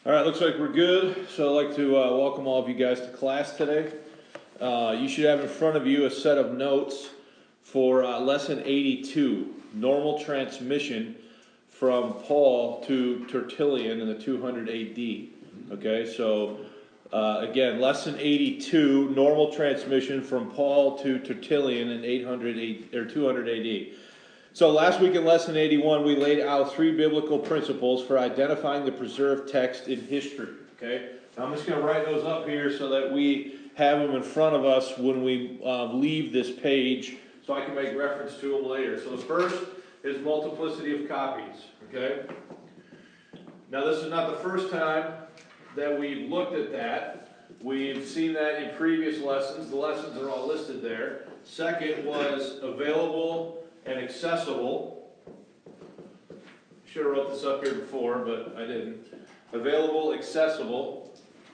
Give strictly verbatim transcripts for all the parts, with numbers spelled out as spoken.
All right, looks like we're good. So I'd like to uh, welcome all of you guys to class today. Uh, you should have in front of you a set of notes for uh, lesson eighty-two, normal transmission from Paul to Tertullian in the two hundred A D. Okay, so uh, again, lesson eighty-two, normal transmission from Paul to Tertullian in eight hundred or two hundred A D. So last week in lesson eighty-one, we laid out three biblical principles for identifying the preserved text in history. Okay, now I'm just going to write those up here so that we have them in front of us when we uh, leave this page, so I can make reference to them later. So the first is multiplicity of copies. Okay. Now this is not the first time that we've looked at that. We've seen that in previous lessons. The lessons are all listed there. Second was available and accessible. Should have wrote this up here before, but I didn't. Available, accessible.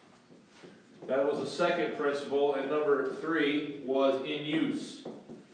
That was the second principle. And number three was in use.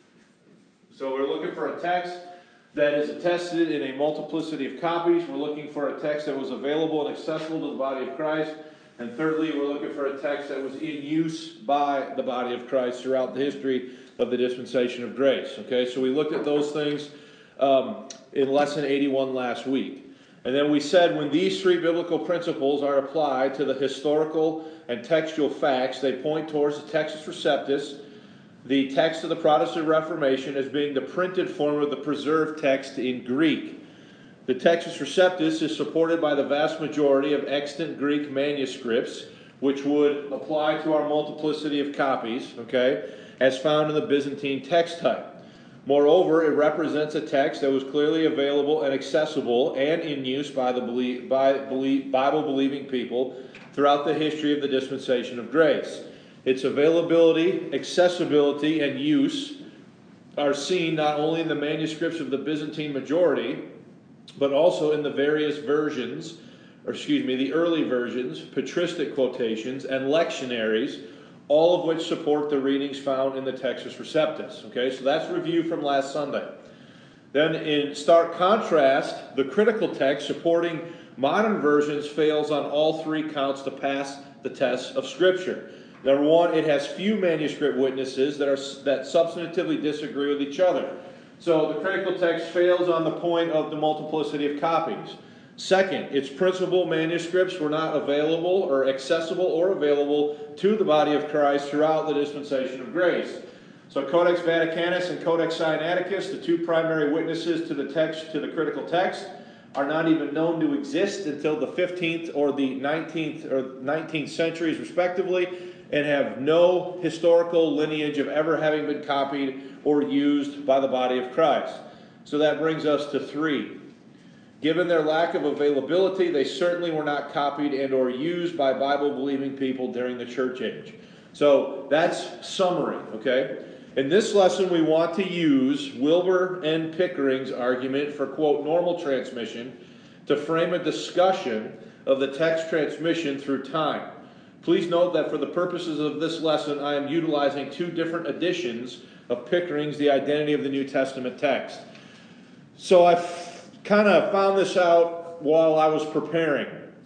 So we're looking for a text that is attested in a multiplicity of copies. We're looking for a text that was available and accessible to the body of Christ. And thirdly, we're looking for a text that was in use by the body of Christ throughout the history of the dispensation of grace. Okay, so we looked at those things um, in lesson eighty-one last week. And then we said when these three biblical principles are applied to the historical and textual facts, they point towards the Textus Receptus, the text of the Protestant Reformation, as being the printed form of the preserved text in Greek. The Textus Receptus is supported by the vast majority of extant Greek manuscripts, which would apply to our multiplicity of copies, okay, as found in the Byzantine text type. Moreover, it represents a text that was clearly available and accessible and in use by the belie- by belie- Bible-believing people throughout the history of the dispensation of grace. Its availability, accessibility, and use are seen not only in the manuscripts of the Byzantine majority, but also in the various versions, or excuse me, the early versions, patristic quotations, and lectionaries, all of which support the readings found in the Textus Receptus. Okay, so that's review from last Sunday. Then in stark contrast, the critical text supporting modern versions fails on all three counts to pass the test of Scripture. Number one, it has few manuscript witnesses that are that substantively disagree with each other. So the critical text fails on the point of the multiplicity of copies. Second, its principal manuscripts were not available or accessible or available to the body of Christ throughout the dispensation of grace. So Codex Vaticanus and Codex Sinaiticus, the two primary witnesses to the text, to the critical text, are not even known to exist until the fifteenth or the nineteenth or nineteenth centuries respectively, and have no historical lineage of ever having been copied or used by the body of Christ. So that brings us to three. Given their lack of availability, they certainly were not copied and or used by Bible-believing people during the church age. So that's summary, okay? In this lesson, we want to use Wilbur and Pickering's argument for, quote, normal transmission to frame a discussion of the text transmission through time. Please note that for the purposes of this lesson, I am utilizing two different editions of Pickering's The Identity of the New Testament Text. So I've kind of found this out while I was preparing.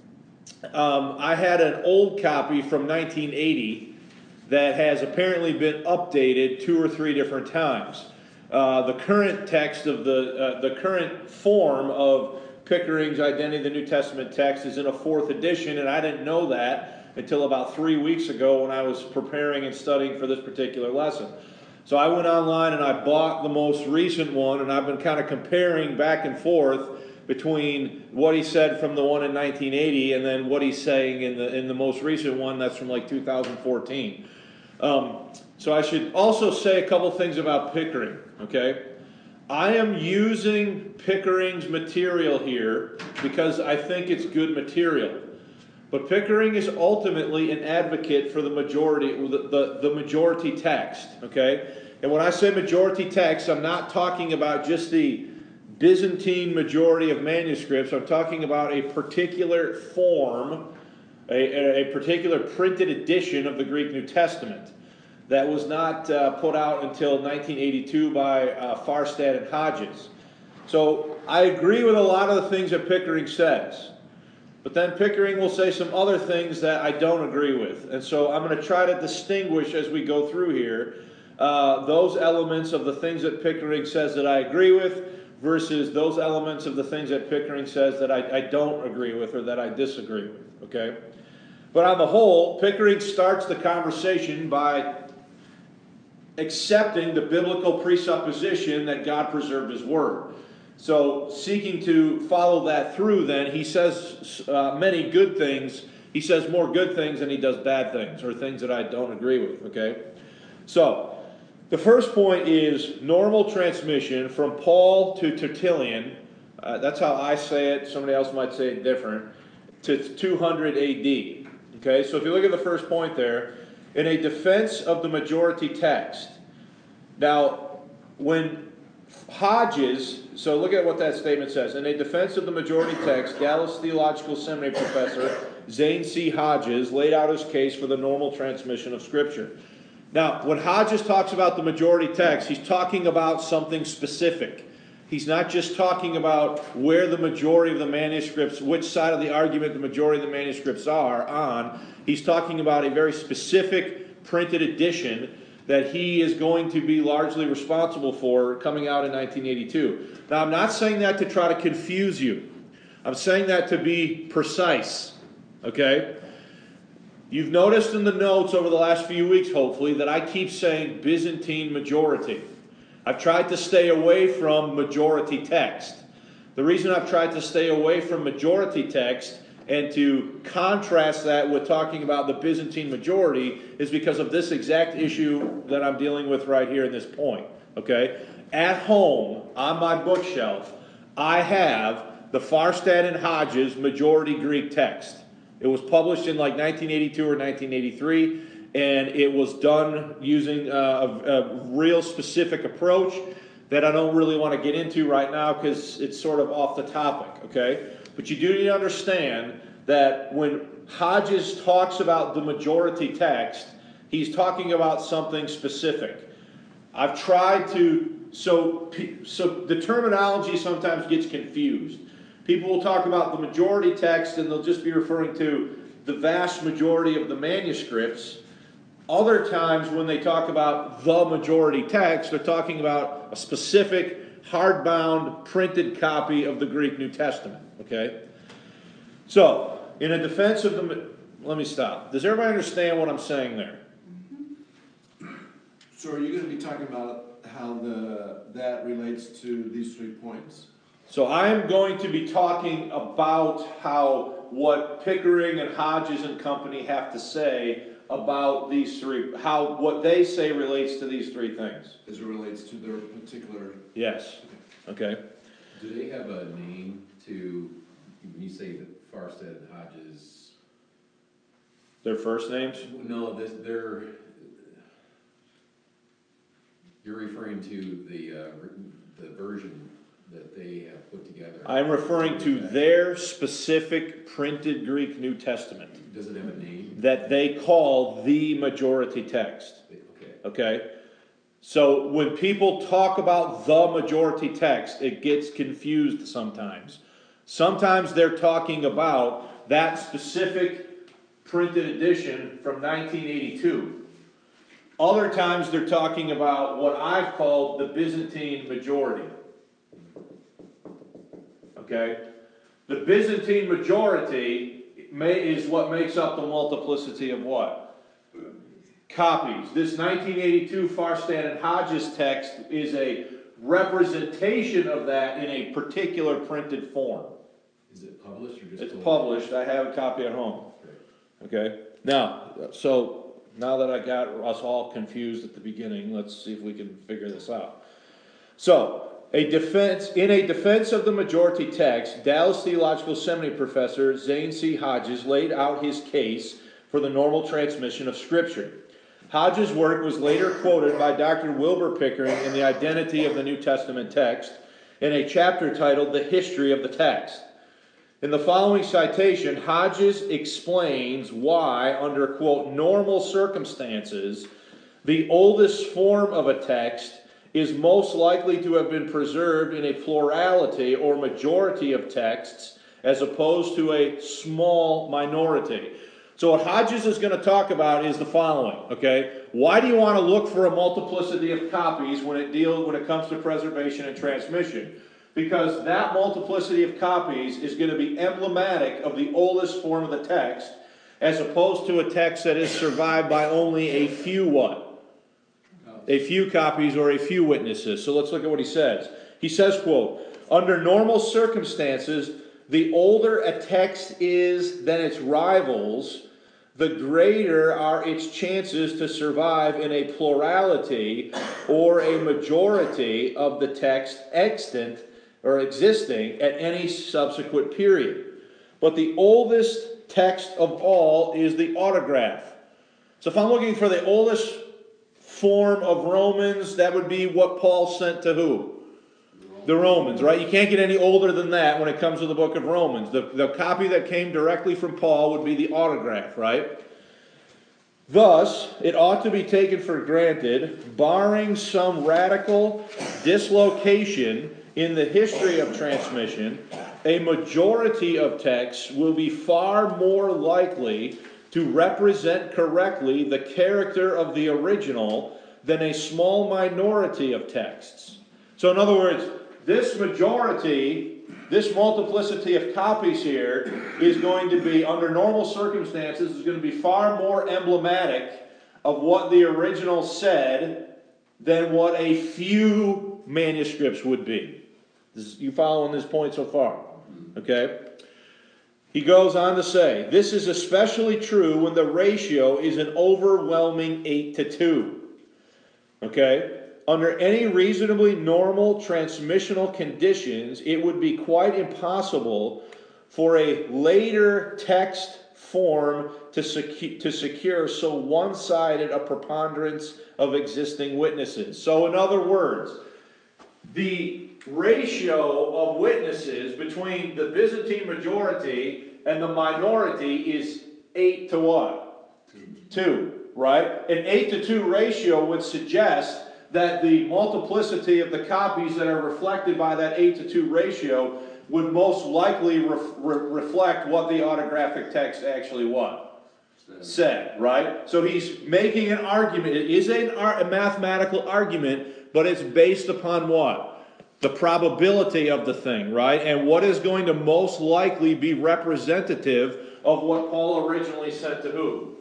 Um, I had an old copy from nineteen eighty that has apparently been updated two or three different times. Uh, the current text of the uh, the current form of Pickering's Identity of the New Testament Text is in a fourth edition, and I didn't know that until about three weeks ago when I was preparing and studying for this particular lesson. So I went online and I bought the most recent one, and I've been kind of comparing back and forth between what he said from the one in nineteen eighty and then what he's saying in the in the most recent one that's from like two thousand fourteen. Um, so I should also say a couple things about Pickering, okay? I am using Pickering's material here because I think it's good material. But Pickering is ultimately an advocate for the majority, the, the, the majority text, okay? And when I say majority text, I'm not talking about just the Byzantine majority of manuscripts. I'm talking about a particular form, a, a particular printed edition of the Greek New Testament that was not uh, put out until nineteen eighty-two by uh, Farstad and Hodges. So I agree with a lot of the things that Pickering says. But then Pickering will say some other things that I don't agree with. And so I'm going to try to distinguish as we go through here uh, those elements of the things that Pickering says that I agree with versus those elements of the things that Pickering says that I, I don't agree with or that I disagree with. Okay? But on the whole, Pickering starts the conversation by accepting the biblical presupposition that God preserved His Word. So, seeking to follow that through, then, he says uh, many good things. He says more good things than he does bad things, or things that I don't agree with, okay? So, the first point is normal transmission from Paul to Tertullian. Uh, that's how I say it. Somebody else might say it different. To two hundred A D. Okay, so if you look at the first point there, in a defense of the majority text. Now, when Hodges, so look at what that statement says. In a defense of the majority text, Dallas Theological Seminary professor Zane C. Hodges laid out his case for the normal transmission of Scripture. Now, when Hodges talks about the majority text, he's talking about something specific. He's not just talking about where the majority of the manuscripts, which side of the argument the majority of the manuscripts are on. He's talking about a very specific printed edition that he is going to be largely responsible for coming out in nineteen eighty-two. Now, I'm not saying that to try to confuse you. I'm saying that to be precise, okay? You've noticed in the notes over the last few weeks, hopefully, that I keep saying Byzantine majority. I've tried to stay away from majority text. The reason I've tried to stay away from majority text and to contrast that with talking about the Byzantine majority is because of this exact issue that I'm dealing with right here in this point. Okay? At home, on my bookshelf, I have the Farstad and Hodges majority Greek text. It was published in like nineteen eighty-two or nineteen eighty-three, and it was done using a, a real specific approach that I don't really want to get into right now because it's sort of off the topic, okay? But you do need to understand that when Hodges talks about the majority text, he's talking about something specific. I've tried to, so, so the terminology sometimes gets confused. People will talk about the majority text and they'll just be referring to the vast majority of the manuscripts. Other times when they talk about the majority text, they're talking about a specific hardbound printed copy of the Greek New Testament. Okay? So, in a defense of the... Let me stop. Does everybody understand what I'm saying there? So are you going to be talking about how the that relates to these three points? So I'm going to be talking about how what Pickering and Hodges and company have to say about these three, how what they say relates to these three things. As it relates to their particular... Yes. Okay. Do they have a name to, when you say that Farstad and Hodges... Their first names? No, this, they're... You're referring to the uh, the version that they have put together. I'm referring to their specific printed Greek New Testament. Does it have a name? That they call the majority text. Okay. Okay? So when people talk about the majority text, it gets confused sometimes. Sometimes they're talking about that specific printed edition from nineteen eighty-two. Other times they're talking about what I've called the Byzantine majority. Okay? The Byzantine majority may, is what makes up the multiplicity of what? Copies. This nineteen eighty-two Farstad and Hodges text is a representation of that in a particular printed form. Is it published or just It's published? published. I have a copy at home. Okay? Now, so... Now that I got us all confused at the beginning, let's see if we can figure this out. So, a defense in a defense of the majority text, Dallas Theological Seminary professor Zane C. Hodges laid out his case for the normal transmission of Scripture. Hodges' work was later quoted by Doctor Wilbur Pickering in The Identity of the New Testament Text in a chapter titled The History of the Text. In the following citation, Hodges explains why, under, quote, normal circumstances, the oldest form of a text is most likely to have been preserved in a plurality or majority of texts as opposed to a small minority. So what Hodges is going to talk about is the following, okay? Why do you want to look for a multiplicity of copies when it deals when it comes to preservation and transmission? Because that multiplicity of copies is going to be emblematic of the oldest form of the text, as opposed to a text that is survived by only a few what? A few copies or a few witnesses. So let's look at what he says. He says, quote, under normal circumstances, the older a text is than its rivals, the greater are its chances to survive in a plurality or a majority of the text extant or existing at any subsequent period. But the oldest text of all is the autograph. So if I'm looking for the oldest form of Romans, that would be what Paul sent to who? The Romans, right? You can't get any older than that when it comes to the book of Romans. The, the copy that came directly from Paul would be the autograph, right? Thus, it ought to be taken for granted, barring some radical dislocation in the history of transmission, a majority of texts will be far more likely to represent correctly the character of the original than a small minority of texts. So in other words, this majority, this multiplicity of copies here is going to be, under normal circumstances, is going to be far more emblematic of what the original said than what a few manuscripts would be. This, you following this point so far? Okay? He goes on to say, this is especially true when the ratio is an overwhelming eight to two. Okay? Under any reasonably normal transmissional conditions, it would be quite impossible for a later text form to, secu- to secure so one-sided a preponderance of existing witnesses. So in other words, the ratio of witnesses between the Byzantine majority and the minority is eight to what? Two, right? An eight to two ratio would suggest that the multiplicity of the copies that are reflected by that eight to two ratio would most likely re- re- reflect what the autographic text actually what? Said, right? So he's making an argument. It is a, a mathematical argument, but it's based upon what? The probability of the thing, right? And what is going to most likely be representative of what Paul originally said to who?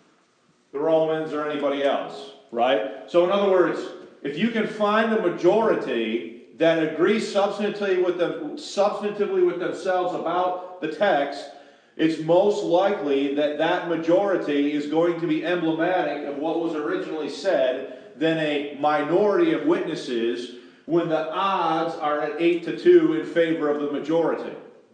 The Romans or anybody else, right? So in other words, if you can find a majority that agree substantively with, them, substantively with themselves about the text, it's most likely that that majority is going to be emblematic of what was originally said than a minority of witnesses when the odds are at eight to two in favor of the majority.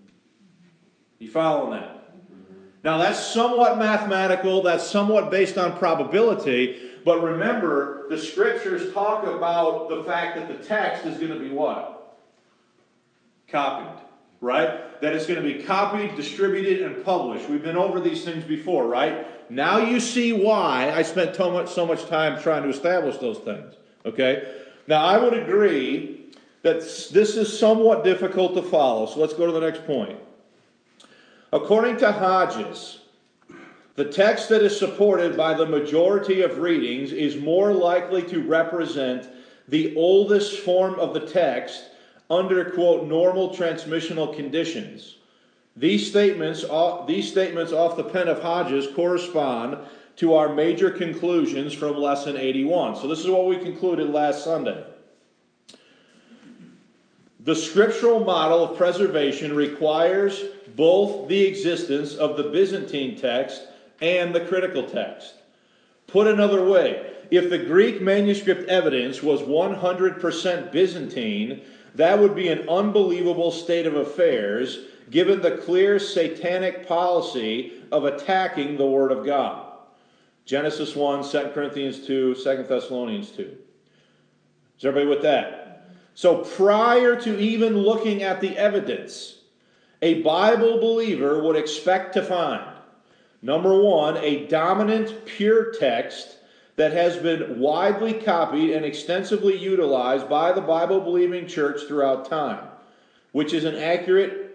You following that? Now that's somewhat mathematical, that's somewhat based on probability, but remember, the scriptures talk about the fact that the text is going to be what? Copied, right? That it's going to be copied, distributed, and published. We've been over these things before, right? Now you see why I spent so much, so much time trying to establish those things, okay? Now I would agree that this is somewhat difficult to follow, so let's go to the next point. According to Hodges, the text that is supported by the majority of readings is more likely to represent the oldest form of the text under, quote, normal transmissional conditions. These statements, these statements off the pen of Hodges correspond to our major conclusions from lesson eighty-one. So this is what we concluded last Sunday. The scriptural model of preservation requires both the existence of the Byzantine text and the critical text. Put another way, if the Greek manuscript evidence was one hundred percent Byzantine, that would be an unbelievable state of affairs given the clear satanic policy of attacking the Word of God. Genesis one, Second Corinthians two, Second Thessalonians two. Is everybody with that? So prior to even looking at the evidence, a Bible believer would expect to find, number one, a dominant pure text that has been widely copied and extensively utilized by the Bible-believing church throughout time, which is an accurate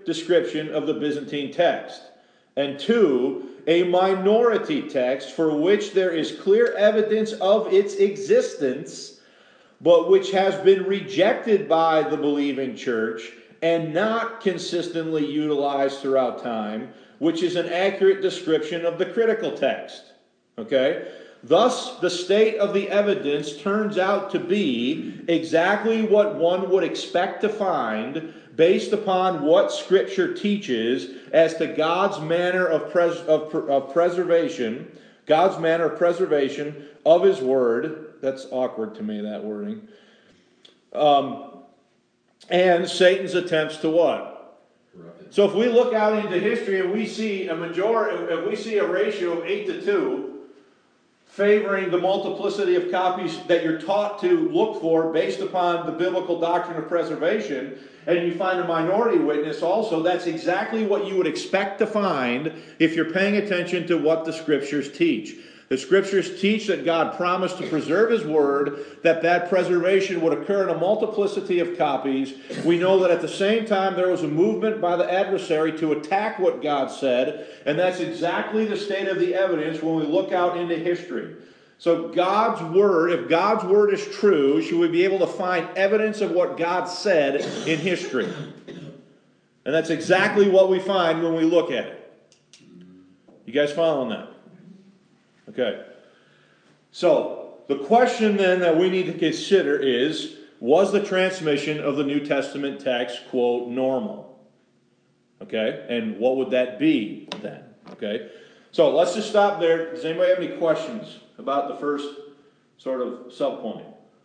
description of the Byzantine text. And two, a minority text for which there is clear evidence of its existence, but which has been rejected by the believing church and not consistently utilized throughout time, which is an accurate description of the critical text. Okay? Thus, the state of the evidence turns out to be exactly what one would expect to find based upon what Scripture teaches as to God's manner of, pres- of, of preservation, God's manner of preservation of His Word. That's awkward to me, that wording. Um, and Satan's attempts to what? Corrupted. So if we look out into history and we see a majority, if we see a ratio of eight to two, favoring the multiplicity of copies that you're taught to look for based upon the biblical doctrine of preservation, and you find a minority witness also, that's exactly what you would expect to find if you're paying attention to what the Scriptures teach. The Scriptures teach that God promised to preserve His Word, that that preservation would occur in a multiplicity of copies. We know that at the same time there was a movement by the adversary to attack what God said, and that's exactly the state of the evidence when we look out into history. So God's Word, if God's Word is true, should we be able to find evidence of what God said in history? And that's exactly what we find when we look at it. You guys following that? Okay. So, the question then that we need to consider is, was the transmission of the New Testament text, quote, normal? Okay? And what would that be then? Okay? So, let's just stop there. Does anybody have any questions about the first sort of subpoint?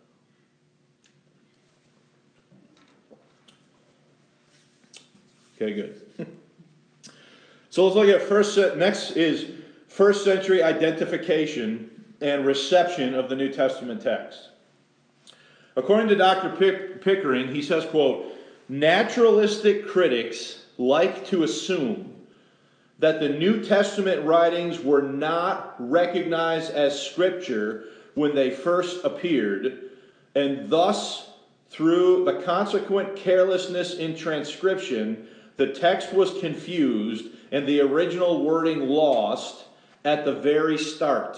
Okay, good. So, let's look at first, next is first century identification and reception of the New Testament text. According to Doctor Pick, Pickering, he says, quote, naturalistic critics like to assume that the New Testament writings were not recognized as Scripture when they first appeared, and thus, through the consequent carelessness in transcription, the text was confused and the original wording lost at the very start.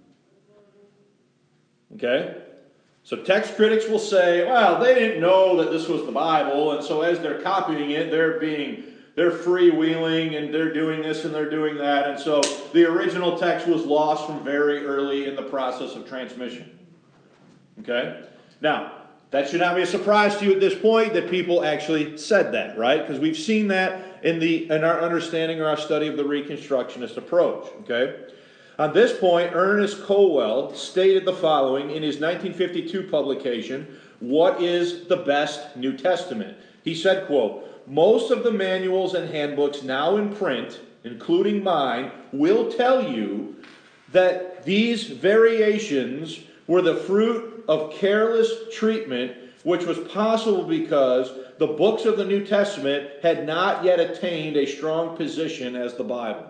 Okay? So text critics will say, well, they didn't know that this was the Bible, and so as they're copying it, they're being, they're freewheeling, and they're doing this and they're doing that, and so the original text was lost from very early in the process of transmission. Okay? Now, that should not be a surprise to you at this point that people actually said that, right? Because we've seen that in the in our understanding or our study of the Reconstructionist approach, okay? On this point, Ernest Colwell stated the following in his nineteen fifty-two publication, What is the Best New Testament? He said, quote, most of the manuals and handbooks now in print, including mine, will tell you that these variations were the fruit of careless treatment, which was possible because the books of the New Testament had not yet attained a strong position as the Bible.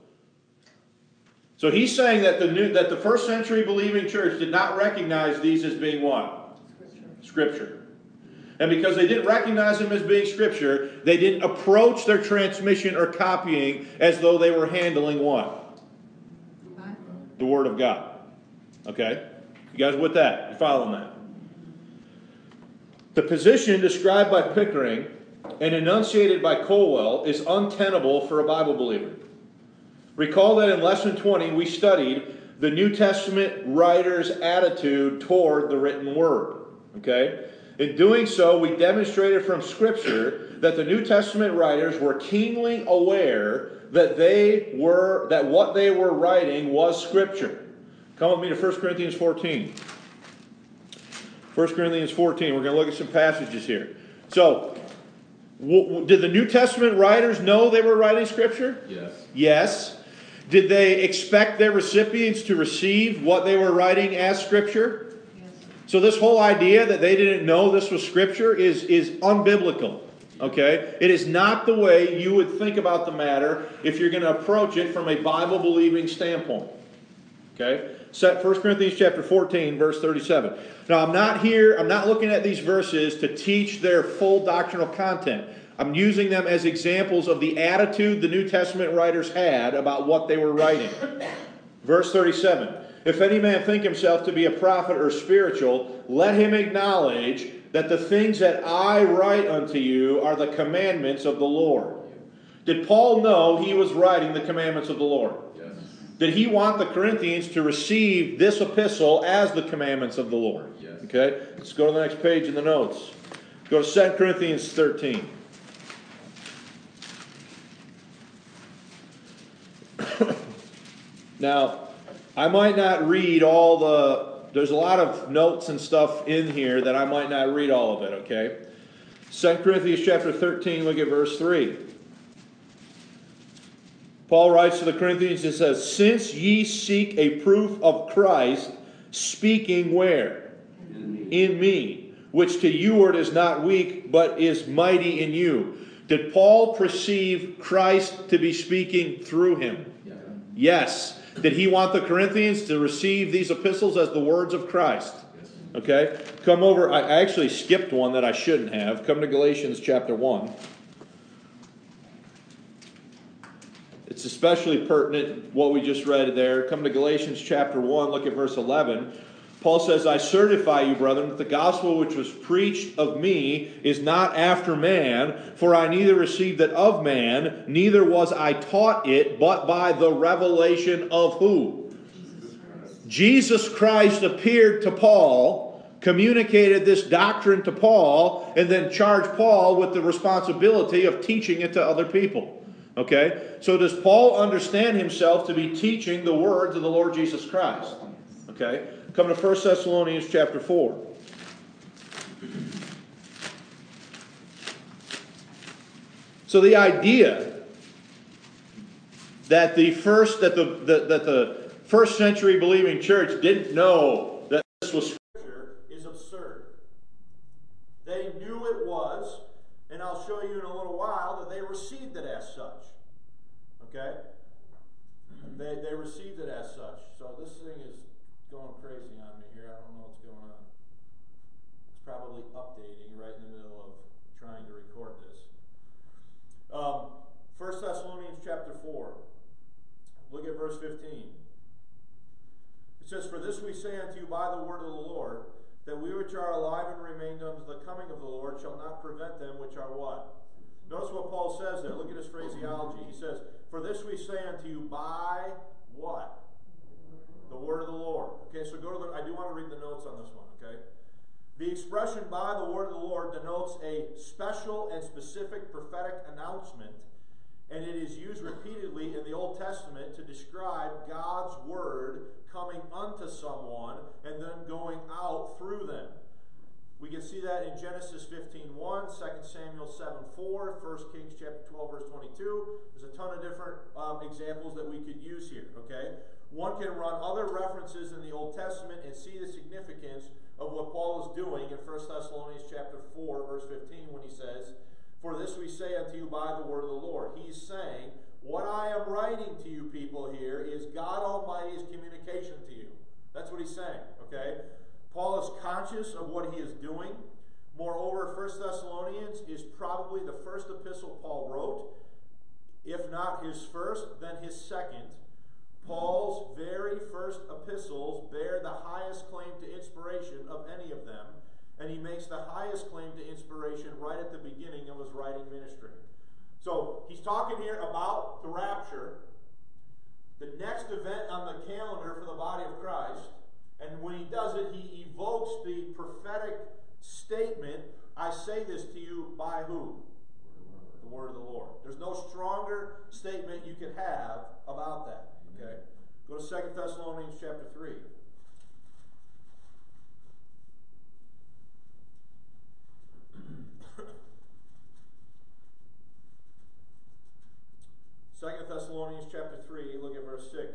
So he's saying that the new, that the first century believing church did not recognize these as being what? Scripture. Scripture. And because they didn't recognize them as being Scripture, they didn't approach their transmission or copying as though they were handling what? The Word of God. Okay? You guys with that? You following that? The position described by Pickering and enunciated by Colwell is untenable for a Bible believer. Recall that in Lesson twenty we studied the New Testament writer's attitude toward the written Word. Okay? In doing so, we demonstrated from Scripture that the New Testament writers were keenly aware that they were that what they were writing was Scripture. Come with me to First Corinthians fourteen. First Corinthians fourteen. We're going to look at some passages here. So, w- w- did the New Testament writers know they were writing Scripture? Yes. Yes. Did they expect their recipients to receive what they were writing as Scripture? Yes. So this whole idea that they didn't know this was Scripture is, is unbiblical. Okay? It is not the way you would think about the matter if you're going to approach it from a Bible-believing standpoint. Okay? Set First Corinthians chapter fourteen, verse thirty-seven. Now, I'm not here, I'm not looking at these verses to teach their full doctrinal content. I'm using them as examples of the attitude the New Testament writers had about what they were writing. Verse thirty-seven, if any man think himself to be a prophet or spiritual, let him acknowledge that the things that I write unto you are the commandments of the Lord. Did Paul know he was writing the commandments of the Lord? Yes. Did he want the Corinthians to receive this epistle as the commandments of the Lord? Yes. Okay, let's go to the next page in the notes. Go to Second Corinthians thirteen. Now, I might not read all the, there's a lot of notes and stuff in here that I might not read all of it, okay? Second Corinthians chapter thirteen, look at verse three. Paul writes to the Corinthians and says, since ye seek a proof of Christ, speaking where? In me. In me, which to you word is not weak, but is mighty in you. Did Paul perceive Christ to be speaking through him? Yeah. Yes. Did he want the Corinthians to receive these epistles as the words of Christ? Yes. Okay. Come over. I actually skipped one that I shouldn't have. Come to Galatians chapter one. It's especially pertinent what we just read there. Come to Galatians chapter one. Look at verse eleven. Paul says, I certify you, brethren, that the gospel which was preached of me is not after man, for I neither received it of man, neither was I taught it, but by the revelation of who? Jesus Christ. Jesus Christ appeared to Paul, communicated this doctrine to Paul, and then charged Paul with the responsibility of teaching it to other people. Okay? So does Paul understand himself to be teaching the words of the Lord Jesus Christ? Okay? Come to First Thessalonians chapter four. So the idea that the first that the, the that the first century believing church didn't know that this was Scripture is absurd. They knew it was, and I'll show you in a little while that they received it as such. Okay? They they received it as such. So this thing is going crazy on me here. I don't know what's going on. It's probably updating right in the middle of trying to record this. Um, First Thessalonians chapter four. Look at verse fifteen. It says, for this we say unto you by the word of the Lord, that we which are alive and remained unto the coming of the Lord shall not prevent them which are what? Notice what Paul says there. Look at his phraseology. He says, for this we say unto you by what? The word of the Lord. Okay, so go to the, I do want to read the notes on this one, okay? The expression by the word of the Lord denotes a special and specific prophetic announcement, and it is used repeatedly in the Old Testament to describe God's word coming unto someone and then going out through them. We can see that in Genesis fifteen one, Second Samuel seven four, First Kings chapter twelve, verse twenty-two. There's a ton of different um, examples that we could use here, okay? One can run other references in the Old Testament and see the significance of what Paul is doing in First Thessalonians chapter four, verse fifteen, when he says, for this we say unto you by the word of the Lord. He's saying, what I am writing to you people here is God Almighty's communication to you. That's what he's saying, okay? Paul is conscious of what he is doing. Moreover, First Thessalonians is probably the first epistle Paul wrote. If not his first, then his second. Paul's very first epistles bear the highest claim to inspiration of any of them, and he makes the highest claim to inspiration right at the beginning of his writing ministry. So he's talking here about the rapture, the next event on the calendar for the body of Christ. And when he does it, he evokes the prophetic statement, I say this to you by who? The word of the Lord. There's no stronger statement you could have about that. Okay? Go to Second Thessalonians chapter three. Second Thessalonians chapter three, look at verse six.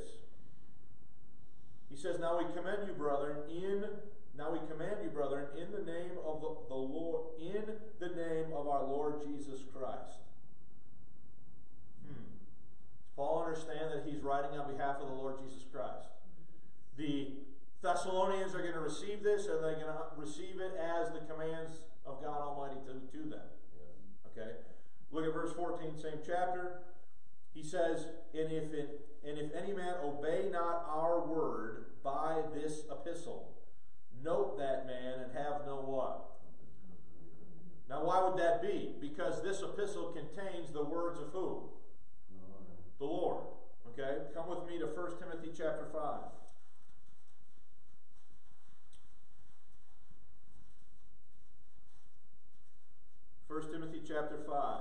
He says, Now we commend you, brethren, in now we command you, brethren, in the name of the, the Lord, in the name of our Lord Jesus Christ. Hmm. Does Paul understand that he's writing on behalf of the Lord Jesus Christ? The Thessalonians are going to receive this, and they're going to receive it as the commands of God Almighty to, to them. Okay? Look at verse fourteen, same chapter. He says, and if, it, and if any man obey not our word by this epistle, note that man and have no what? Now why would that be? Because this epistle contains the words of who? The Lord. Okay? Come with me to First Timothy chapter five. First Timothy chapter five.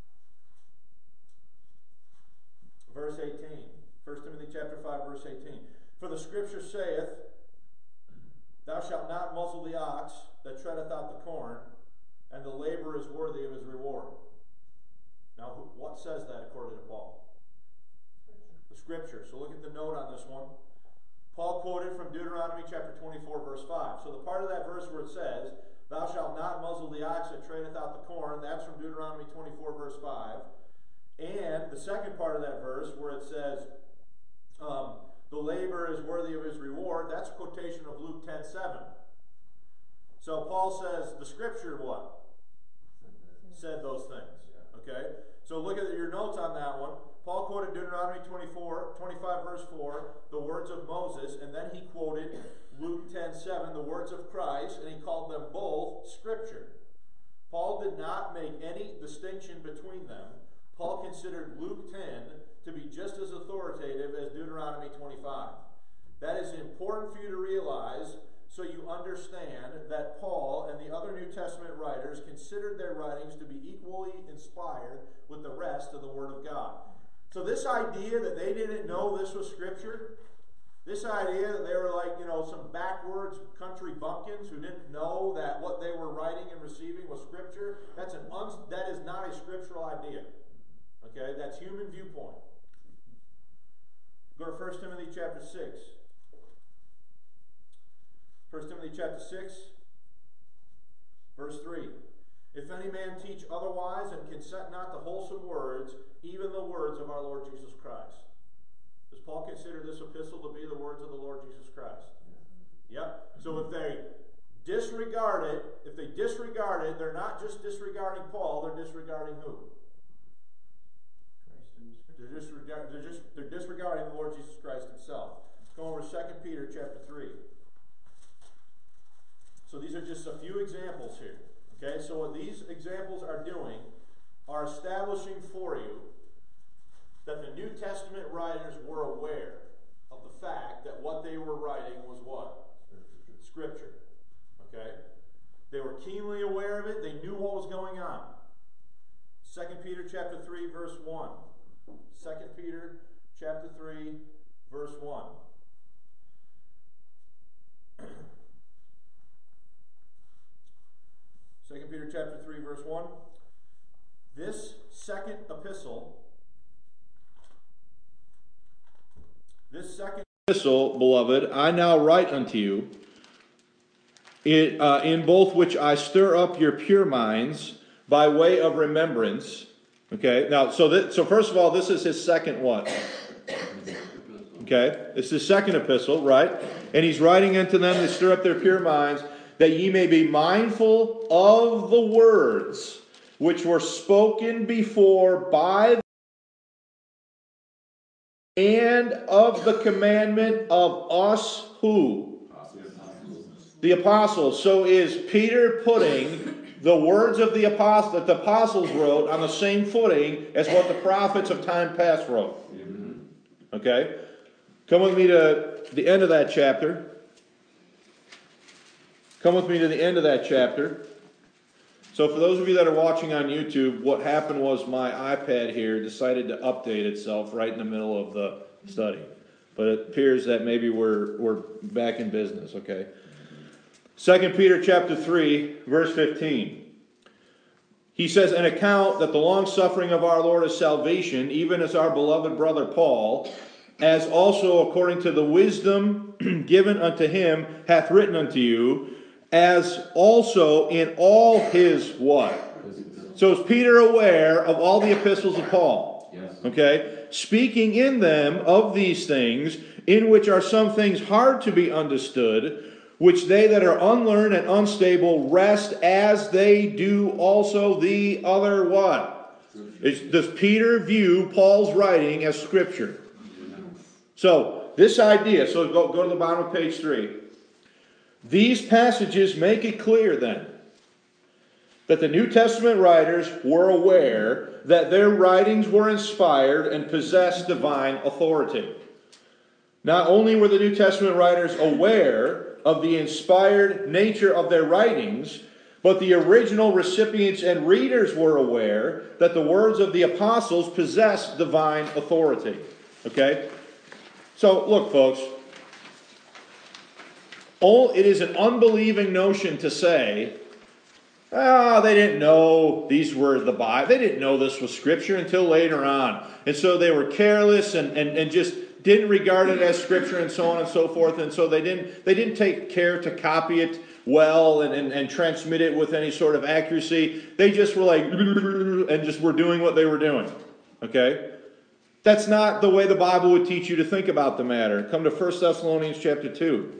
Verse eighteen. First Timothy chapter five, verse eighteen. For the scripture saith, thou shalt not muzzle the ox that treadeth out the corn, and the laborer is worthy of his reward. Now, what says that according to Paul? The scripture. So look at the note on this one. Paul quoted from Deuteronomy chapter twenty-four, verse five. So the part of that verse where it says, thou shalt not muzzle the ox that treadeth out the corn, that's from Deuteronomy twenty-four, verse five. And the second part of that verse where it says, um, the laborer is worthy of his reward, that's a quotation of Luke ten seven. So Paul says, the scripture what? Said those things. Okay? So look at your notes on that one. Paul quoted Deuteronomy twenty-four, twenty-five verse four, the words of Moses, and then he quoted Luke ten seven, the words of Christ, and he called them both scripture. Paul did not make any distinction between them. Paul considered Luke ten to be just as authoritative as Deuteronomy twenty-five. That is important for you to realize so you understand that Paul and the other New Testament writers considered their writings to be equally inspired with the rest of the Word of God. So this idea that they didn't know this was Scripture, this idea that they were like, you know, some backwards country bumpkins who didn't know that what they were writing and receiving was Scripture, that's an un- that is not a scriptural idea. Okay, that's human viewpoint. Go to First Timothy chapter six. First Timothy chapter six, verse three. If any man teach otherwise and consent not to wholesome words, even the words of our Lord Jesus Christ. Does Paul consider this epistle to be the words of the Lord Jesus Christ? Yeah. Yep. So if they disregard it, if they disregard it, they're not just disregarding Paul, they're disregarding who? They're, disregard, they're, just, they're disregarding the Lord Jesus Christ himself. Let's go over to Second Peter chapter three. So these are just a few examples here. Okay, so what these examples are doing are establishing for you that the New Testament writers were aware of the fact that what they were writing was what? Scripture. Okay? They were keenly aware of it. They knew what was going on. Second Peter chapter three, verse one. Second Peter chapter three, verse one. Second Peter chapter three, verse one. This second epistle, this second epistle, beloved, I now write unto you, in, uh, in both which I stir up your pure minds by way of remembrance. Okay, now, so that, so first of all, this is his second what? Okay, it's his second epistle, right? And he's writing unto them to stir up their pure minds, that ye may be mindful of the words which were spoken before by and of the commandment of us who? The apostles. So is Peter putting the words of the apostles that the apostles wrote on the same footing as what the prophets of time past wrote? Okay? Come with me to the end of that chapter. Come with me to the end of that chapter. So for those of you that are watching on YouTube, what happened was my iPad here decided to update itself right in the middle of the study. But it appears that maybe we're we're back in business, okay? Second Peter chapter three, verse fifteen. He says, an account that the long suffering of our Lord is salvation, even as our beloved brother Paul, as also according to the wisdom given unto him, hath written unto you, as also in all his what? So is Peter aware of all the epistles of Paul? Yes. Okay? Speaking in them of these things, in which are some things hard to be understood, which they that are unlearned and unstable rest as they do also the other what? Is, does Peter view Paul's writing as Scripture? So, this idea, so go, go to the bottom of page three. These passages make it clear then that the New Testament writers were aware that their writings were inspired and possessed divine authority. Not only were the New Testament writers aware of the inspired nature of their writings, but the original recipients and readers were aware that the words of the apostles possessed divine authority. Okay? So, look, folks. All, it is an unbelieving notion to say, ah, they didn't know these were the Bible. They didn't know this was Scripture until later on. And so they were careless and, and, and just didn't regard it as Scripture and so on and so forth. And so they didn't they didn't take care to copy it well and, and, and transmit it with any sort of accuracy. They just were like, and just were doing what they were doing. Okay? That's not the way the Bible would teach you to think about the matter. Come to First Thessalonians chapter two.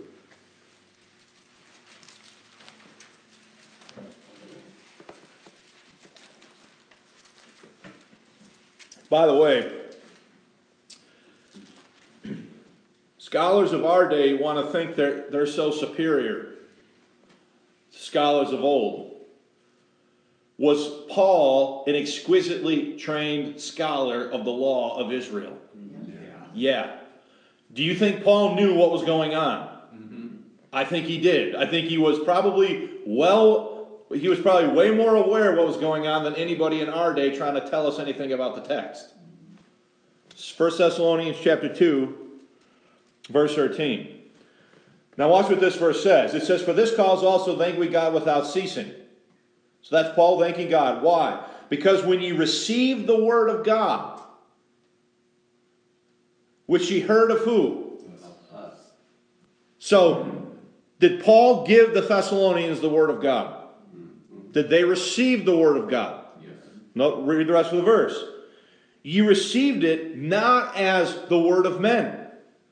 By the way, scholars of our day want to think they're, they're so superior to scholars of old. Was Paul an exquisitely trained scholar of the law of Israel? Yeah. Yeah. Do you think Paul knew what was going on? Mm-hmm. I think he did. I think he was probably well... He was probably way more aware of what was going on than anybody in our day trying to tell us anything about the text. First Thessalonians chapter two, verse thirteen. Now watch what this verse says. It says, "For this cause also thank we God without ceasing." So that's Paul thanking God. Why? Because when ye received the word of God, which ye heard of who? Us. So, did Paul give the Thessalonians the word of God? Did they receive the word of God? Yes. No, read the rest of the verse. Ye received it not as the word of men,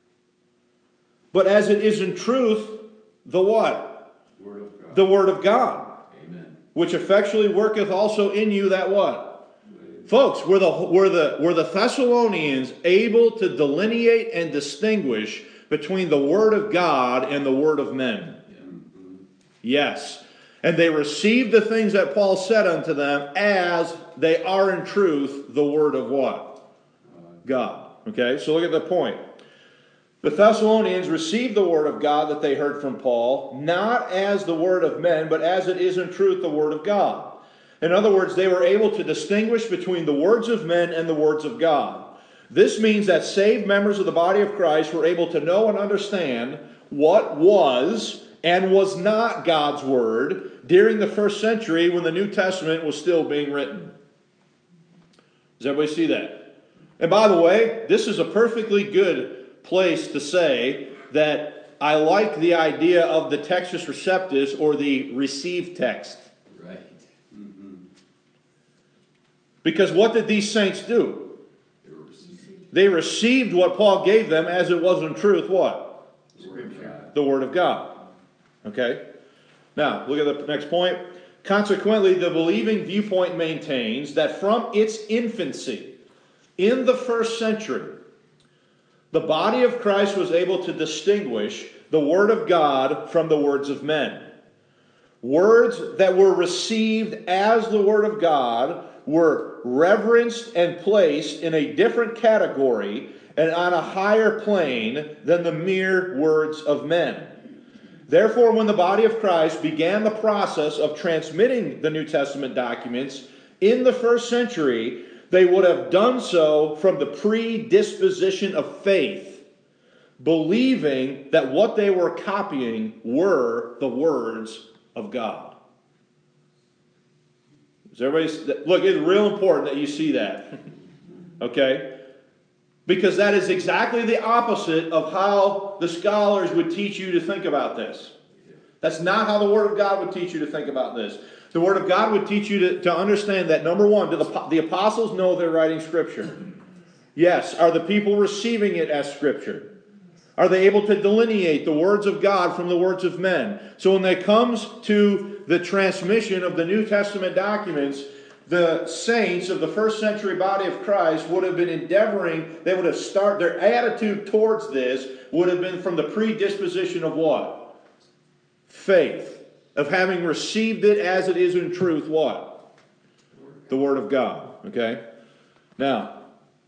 but as it is in truth the what? Word of God. The word of God. Amen. Which effectually worketh also in you that what? Amen. Folks, were the, were, the, were the Thessalonians able to delineate and distinguish between the word of God and the word of men? Yeah. Mm-hmm. Yes. And they received the things that Paul said unto them as they are in truth the word of what? God. Okay, so look at the point. The Thessalonians received the word of God that they heard from Paul, not as the word of men, but as it is in truth the word of God. In other words, they were able to distinguish between the words of men and the words of God. This means that saved members of the body of Christ were able to know and understand what was and was not God's word during the first century when the New Testament was still being written. Does everybody see that? And by the way, this is a perfectly good place to say that I like the idea of the Textus Receptus or the received text. Right. Mm-hmm. Because what did these saints do? They, were received. They received what Paul gave them as it was in truth what? The word of God. The word of God. Okay? Now, look at the next point. Consequently, the believing viewpoint maintains that from its infancy, in the first century, the body of Christ was able to distinguish the word of God from the words of men. Words that were received as the word of God were reverenced and placed in a different category and on a higher plane than the mere words of men. Therefore, when the body of Christ began the process of transmitting the New Testament documents in the first century, they would have done so from the predisposition of faith, believing that what they were copying were the words of God. Is everybody, look, it's real important that you see that. Okay? Because that is exactly the opposite of how the scholars would teach you to think about this. That's not how the Word of God would teach you to think about this. The Word of God would teach you to, to understand that, number one, do the, the apostles know they're writing Scripture? Yes. Are the people receiving it as Scripture? Are they able to delineate the words of God from the words of men? So when it comes to the transmission of the New Testament documents, the saints of the first century body of Christ would have been endeavoring, they would have started, their attitude towards this would have been from the predisposition of what? Faith. Of having received it as it is in truth, what? The Word of God. Okay? Now,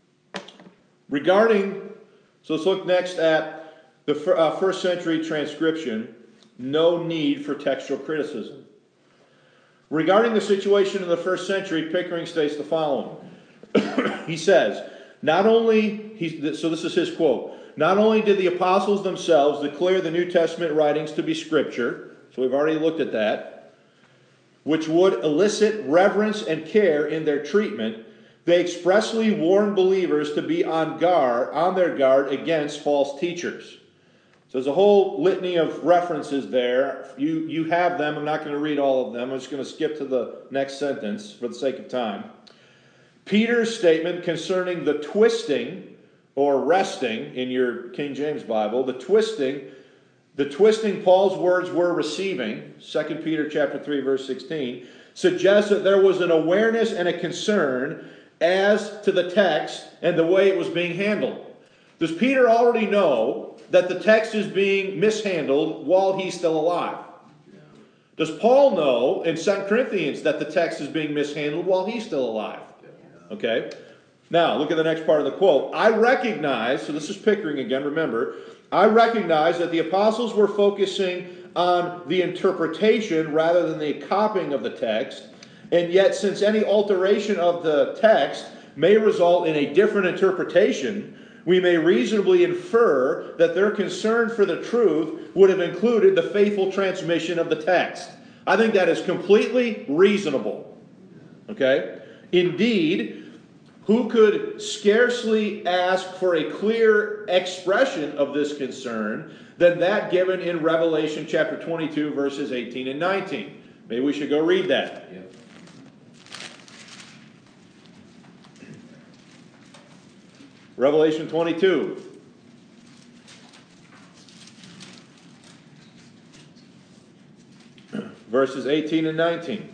regarding, so let's look next at the uh, first century transcription, no need for textual criticism. Regarding the situation in the first century, Pickering states the following. He says, not only, he, so this is his quote, not only did the apostles themselves declare the New Testament writings to be Scripture, so we've already looked at that, which would elicit reverence and care in their treatment, they expressly warned believers to be on guard, on their guard against false teachers. So there's a whole litany of references there. You, you have them. I'm not going to read all of them. I'm just going to skip to the next sentence for the sake of time. Peter's statement concerning the twisting or resting in your King James Bible, the twisting, the twisting Paul's words were receiving, Second Peter chapter three, verse sixteen, suggests that there was an awareness and a concern as to the text and the way it was being handled. Does Peter already know that the text is being mishandled while he's still alive? Yeah. Does Paul know in Second Corinthians that the text is being mishandled while he's still alive? Yeah. Okay. Now, look at the next part of the quote. I recognize, so this is Pickering again, remember, I recognize that the apostles were focusing on the interpretation rather than the copying of the text, and yet since any alteration of the text may result in a different interpretation, we may reasonably infer that their concern for the truth would have included the faithful transmission of the text. I think that is completely reasonable. Okay? Indeed, who could scarcely ask for a clear expression of this concern than that given in Revelation chapter twenty-two, verses eighteen and nineteen? Maybe we should go read that. Yeah. Revelation twenty-two. Verses eighteen and nineteen.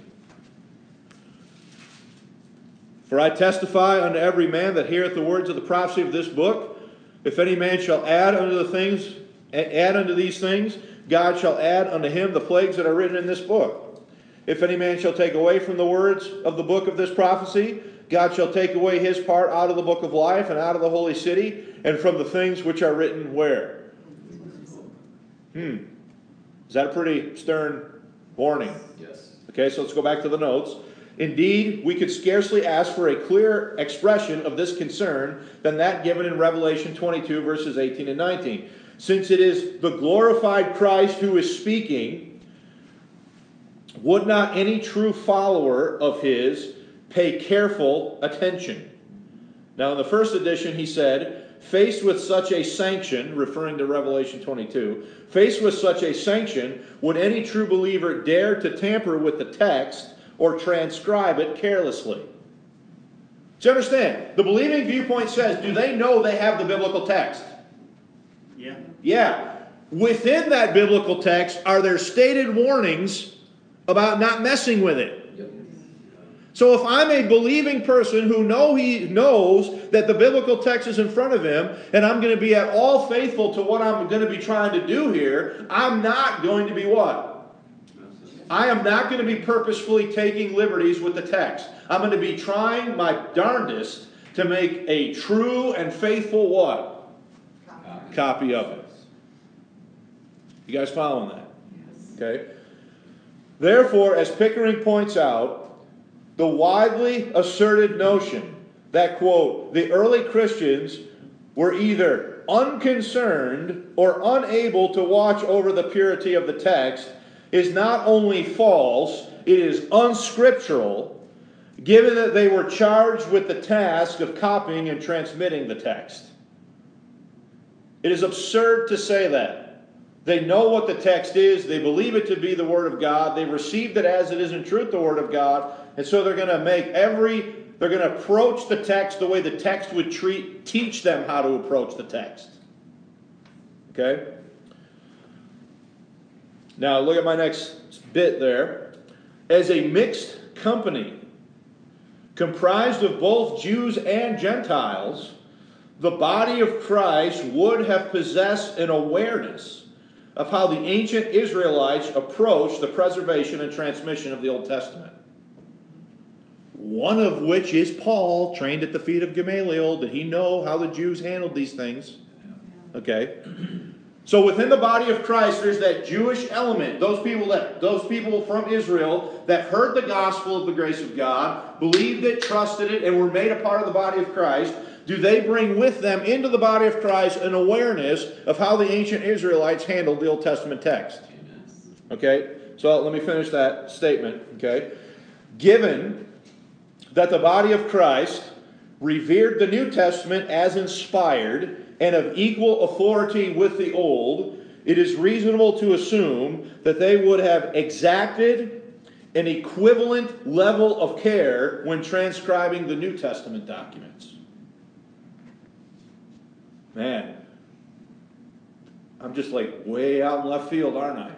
For I testify unto every man that heareth the words of the prophecy of this book, if any man shall add unto the things, add unto these things, God shall add unto him the plagues that are written in this book. If any man shall take away from the words of the book of this prophecy, God shall take away his part out of the book of life and out of the holy city and from the things which are written where? Hmm. Is that a pretty stern warning? Yes. Okay, so let's go back to the notes. Indeed, we could scarcely ask for a clearer expression of this concern than that given in Revelation twenty-two, verses eighteen and nineteen. Since it is the glorified Christ who is speaking, would not any true follower of his pay careful attention? Now, in the first edition, he said, faced with such a sanction, referring to Revelation twenty-two, faced with such a sanction, would any true believer dare to tamper with the text or transcribe it carelessly? Do you understand? The believing viewpoint says, do they know they have the biblical text? Yeah. Yeah. Within that biblical text, are there stated warnings about not messing with it? Yep. So if I'm a believing person who know he knows that the biblical text is in front of him, and I'm going to be at all faithful to what I'm going to be trying to do here, I'm not going to be what? I am not going to be purposefully taking liberties with the text. I'm going to be trying my darndest to make a true and faithful what? Copy, Copy of it. You guys following that? Yes. Okay. Therefore, as Pickering points out, the widely asserted notion that, quote, the early Christians were either unconcerned or unable to watch over the purity of the text is not only false, it is unscriptural, given that they were charged with the task of copying and transmitting the text. It is absurd to say that. They know what the text is, they believe it to be the Word of God, they received it as it is in truth the Word of God, and so they're going to make every, they're going to approach the text the way the text would treat, teach them how to approach the text. Okay? Now look at my next bit there. As a mixed company, comprised of both Jews and Gentiles, the body of Christ would have possessed an awareness of how the ancient Israelites approached the preservation and transmission of the Old Testament. One of which is Paul, trained at the feet of Gamaliel. Did he know how the Jews handled these things? Okay. So within the body of Christ, there's that Jewish element. Those people that those people from Israel that heard the gospel of the grace of God, believed it, trusted it, and were made a part of the body of Christ. Do they bring with them into the body of Christ an awareness of how the ancient Israelites handled the Old Testament text? Okay. So let me finish that statement. Okay. Given that the body of Christ revered the New Testament as inspired and of equal authority with the Old, it is reasonable to assume that they would have exacted an equivalent level of care when transcribing the New Testament documents. Man, I'm just like way out in left field, aren't I?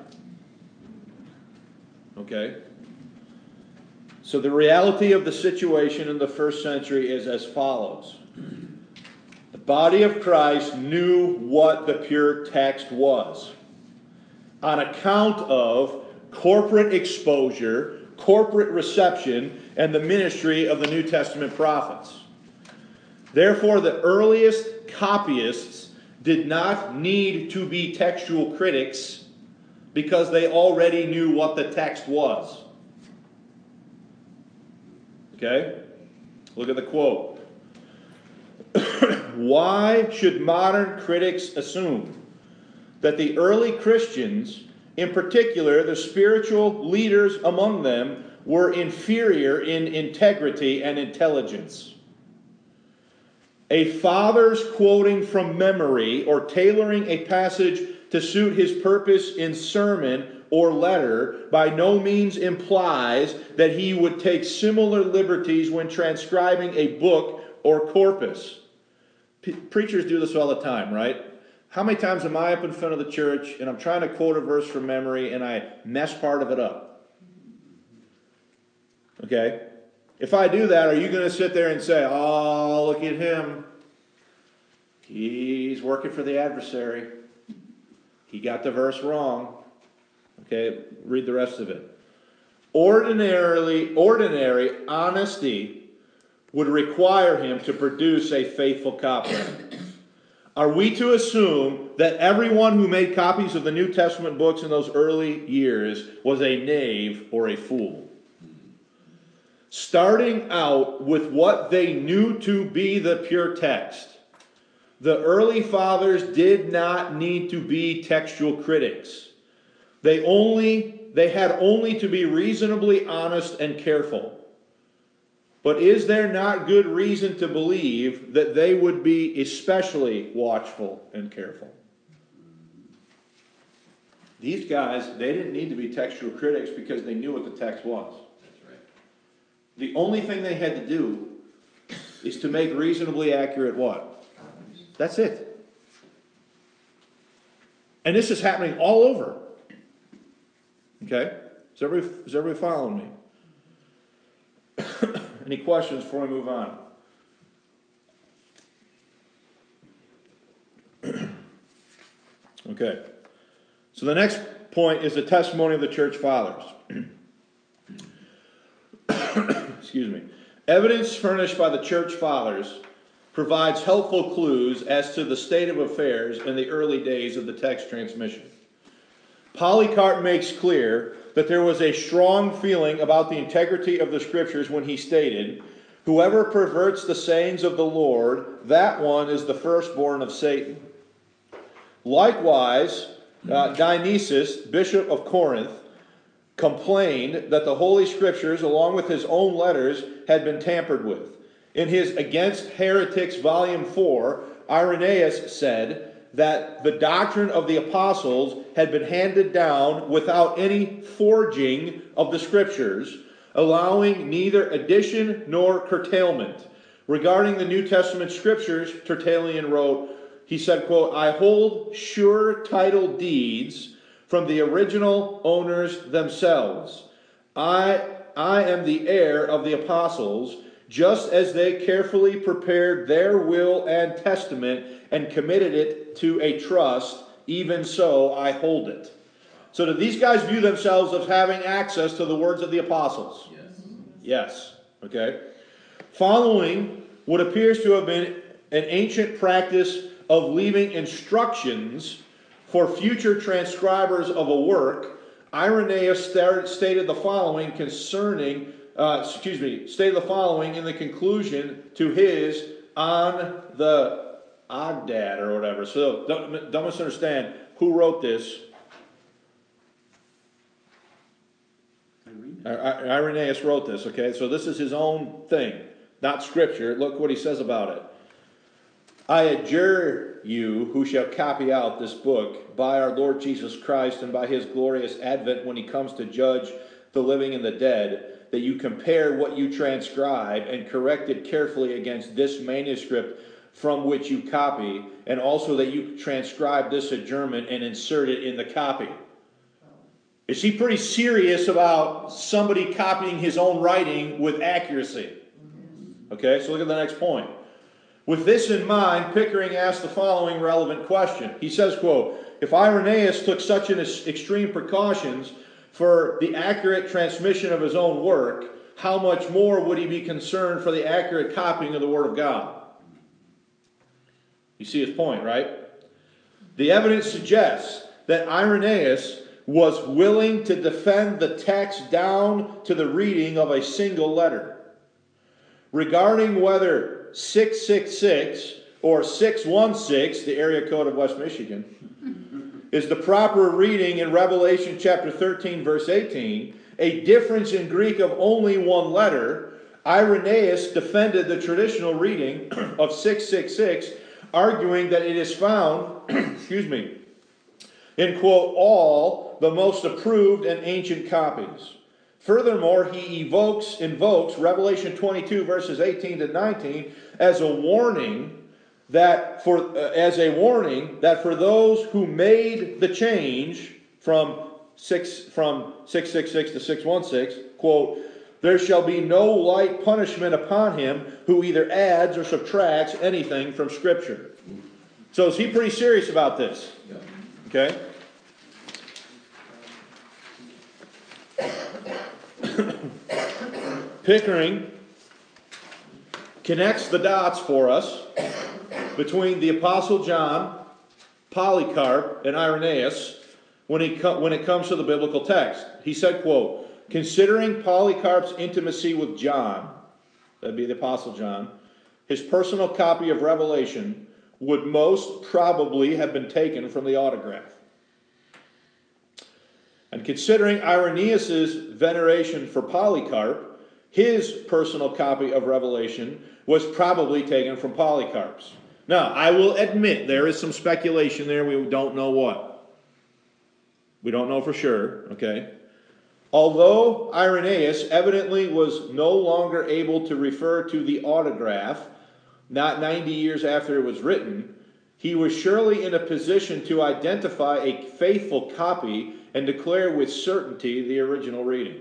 Okay. So the reality of the situation in the first century is as follows. The body of Christ knew what the pure text was. On account of corporate exposure, corporate reception, and the ministry of the New Testament prophets. Therefore, the earliest copyists did not need to be textual critics because they already knew what the text was. Okay? Look at the quote. Why should modern critics assume that the early Christians, in particular the spiritual leaders among them, were inferior in integrity and intelligence? A father's quoting from memory or tailoring a passage to suit his purpose in sermon or letter by no means implies that he would take similar liberties when transcribing a book or corpus. P- preachers do this all the time, right? How many times am I up in front of the church and I'm trying to quote a verse from memory and I mess part of it up? Okay? If I do that, are you going to sit there and say, oh, look at him. He's working for the adversary. He got the verse wrong. Okay, read the rest of it. Ordinarily, ordinary honesty would require him to produce a faithful copy. Are we to assume that everyone who made copies of the New Testament books in those early years was a knave or a fool? Starting out with what they knew to be the pure text, the early fathers did not need to be textual critics. They only they had only to be reasonably honest and careful. But is there not good reason to believe that they would be especially watchful and careful? These guys, they didn't need to be textual critics because they knew what the text was. That's right. The only thing they had to do is to make reasonably accurate what? That's it. And this is happening all over. Okay? Is everybody, is everybody following me? Any questions before we move on? Okay. So the next point is the testimony of the church fathers. Excuse me. Evidence furnished by the church fathers provides helpful clues as to the state of affairs in the early days of the text transmission. Polycarp makes clear that there was a strong feeling about the integrity of the Scriptures when he stated, "Whoever perverts the sayings of the Lord, that one is the firstborn of Satan." Likewise, uh, Dionysius, bishop of Corinth, complained that the Holy Scriptures, along with his own letters, had been tampered with. In his Against Heretics, Volume four, Irenaeus said that the doctrine of the apostles had been handed down without any forging of the Scriptures, allowing neither addition nor curtailment. Regarding the New Testament Scriptures, Tertullian wrote, he said, quote, "I hold sure title deeds from the original owners themselves. I, I am the heir of the apostles, just as they carefully prepared their will and testament and committed it to a trust, even so I hold it. So do these guys view themselves as having access to the words of the apostles? Yes. Yes. Okay. Following what appears to have been an ancient practice of leaving instructions for future transcribers of a work, Irenaeus stated the following concerning, uh, excuse me, stated the following in the conclusion to his On the Ogdad or whatever. So don't, don't misunderstand who wrote this. Irenaeus wrote this, okay? So this is his own thing, not scripture. Look what he says about it. I adjure you who shall copy out this book by our Lord Jesus Christ and by his glorious advent when he comes to judge the living and the dead, that you compare what you transcribe and correct it carefully against this manuscript from which you copy, and also that you transcribe this adjournment and insert it in the copy. Is he pretty serious about somebody copying his own writing with accuracy? Okay, so look at the next point. With this in mind, Pickering asked the following relevant question. He says, quote, if Irenaeus took such an extreme precautions for the accurate transmission of his own work, how much more would he be concerned for the accurate copying of the Word of God? You see his point, right? The evidence suggests that Irenaeus was willing to defend the text down to the reading of a single letter. Regarding whether six six six or six one six, the area code of West Michigan, is the proper reading in Revelation chapter thirteen, verse eighteen, a difference in Greek of only one letter, Irenaeus defended the traditional reading of six six six, arguing that it is found, excuse me, in, quote, all the most approved and ancient copies. Furthermore, he evokes, invokes Revelation twenty-two, verses eighteen to nineteen, as a warning that for uh, as a warning that for those who made the change from six from six six six to six one six, quote, there shall be no light punishment upon him who either adds or subtracts anything from Scripture. So is he pretty serious about this? Yeah. Okay. Pickering connects the dots for us between the Apostle John, Polycarp, and Irenaeus when, he co- when it comes to the biblical text. He said, quote, considering Polycarp's intimacy with John, that'd be the Apostle John, his personal copy of Revelation would most probably have been taken from the autograph. And considering Irenaeus' veneration for Polycarp, his personal copy of Revelation was probably taken from Polycarp's. Now, I will admit there is some speculation there. We don't know what. We don't know for sure, okay? Although Irenaeus evidently was no longer able to refer to the autograph, not ninety years after it was written, he was surely in a position to identify a faithful copy and declare with certainty the original reading.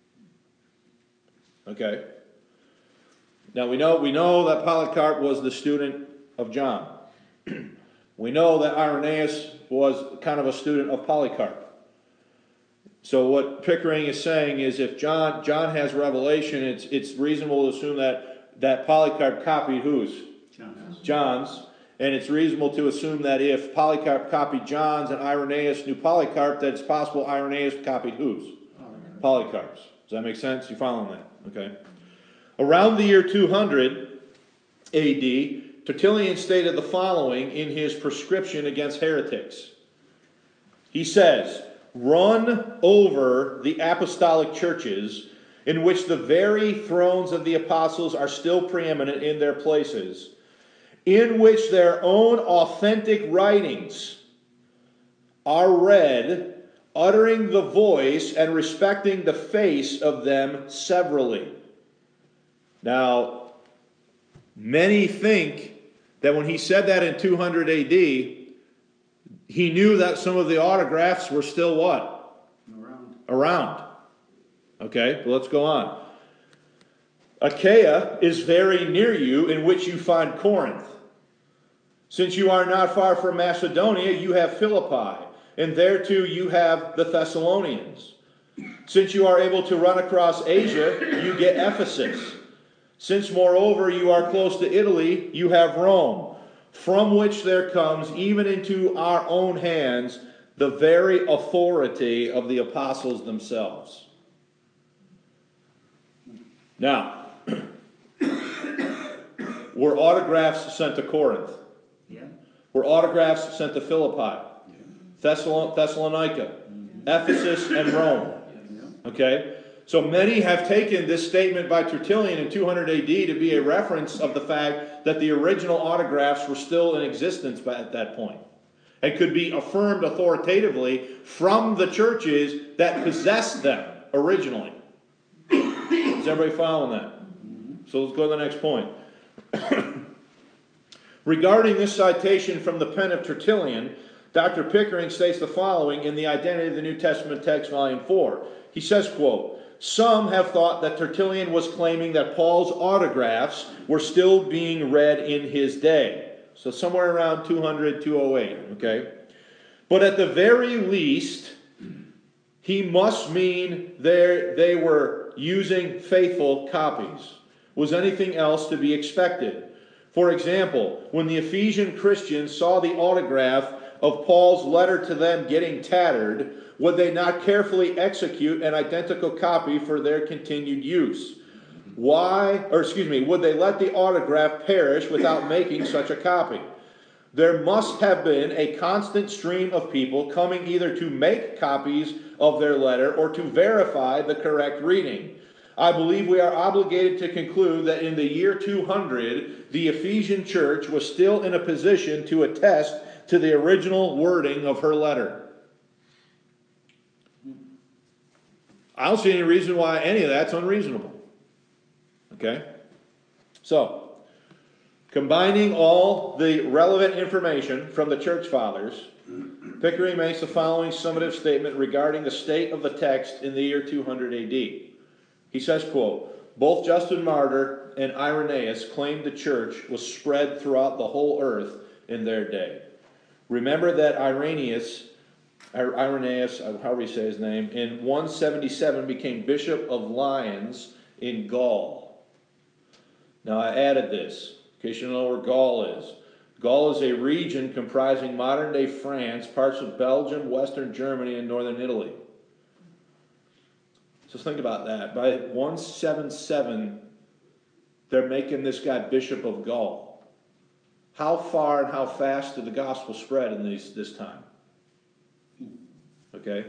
Okay. Now we know we know that Polycarp was the student of John. We know that Irenaeus was kind of a student of Polycarp. So what Pickering is saying is if John John has Revelation, it's it's reasonable to assume that, that Polycarp copied whose? John's. John's. And it's reasonable to assume that if Polycarp copied John's and Irenaeus knew Polycarp, that it's possible Irenaeus copied whose? Polycarp. Polycarp's. Does that make sense? You following that? Okay. Around the year two hundred A D, Tertullian stated the following in his prescription against heretics. He says, run over the apostolic churches in which the very thrones of the apostles are still preeminent in their places, in which their own authentic writings are read, uttering the voice and respecting the face of them severally. Now, many think that when he said that in two hundred A D, he knew that some of the autographs were still what? Around. Around. Okay, well, let's go on. Achaia is very near you, in which you find Corinth. Since you are not far from Macedonia, you have Philippi, and there too you have the Thessalonians. Since you are able to run across Asia, you get Ephesus. Since moreover you are close to Italy, you have Rome, from which there comes even into our own hands the very authority of the apostles themselves. Now, were autographs sent to Corinth? Yeah. Were autographs sent to Philippi, Thessalon- Thessalonica, Ephesus, and Rome? Okay? So many have taken this statement by Tertullian in two hundred A D to be a reference of the fact that the original autographs were still in existence by, at that point, and could be affirmed authoritatively from the churches that possessed them originally. Is everybody following that? So let's go to the next point. Regarding this citation from the pen of Tertullian, Doctor Pickering states the following in The Identity of the New Testament Text, Volume four. He says, quote, "Some have thought that Tertullian was claiming that Paul's autographs were still being read in his day." So somewhere around two hundred, two oh eight, okay? "But at the very least, he must mean they were using faithful copies. Was anything else to be expected? For example, when the Ephesian Christians saw the autograph of Paul's letter to them getting tattered, would they not carefully execute an identical copy for their continued use? Why, or excuse me, would they let the autograph perish without making such a copy? There must have been a constant stream of people coming either to make copies of their letter or to verify the correct reading. I believe we are obligated to conclude that in the year two hundred, the Ephesian church was still in a position to attest to the original wording of her letter." I don't see any reason why any of that's unreasonable. Okay? So, combining all the relevant information from the church fathers, Pickering makes the following summative statement regarding the state of the text in the year two hundred A D. He says, quote, "Both Justin Martyr and Irenaeus claimed the church was spread throughout the whole earth in their day. Remember that Irenaeus, Irenaeus, however you say his name, in one seventy-seven became Bishop of Lyons in Gaul." Now I added this, in case you don't know where Gaul is. Gaul is a region comprising modern-day France, parts of Belgium, western Germany, and northern Italy. So think about that. By one seventy-seven, they're making this guy Bishop of Gaul. How far and how fast did the gospel spread in these, this time? Okay?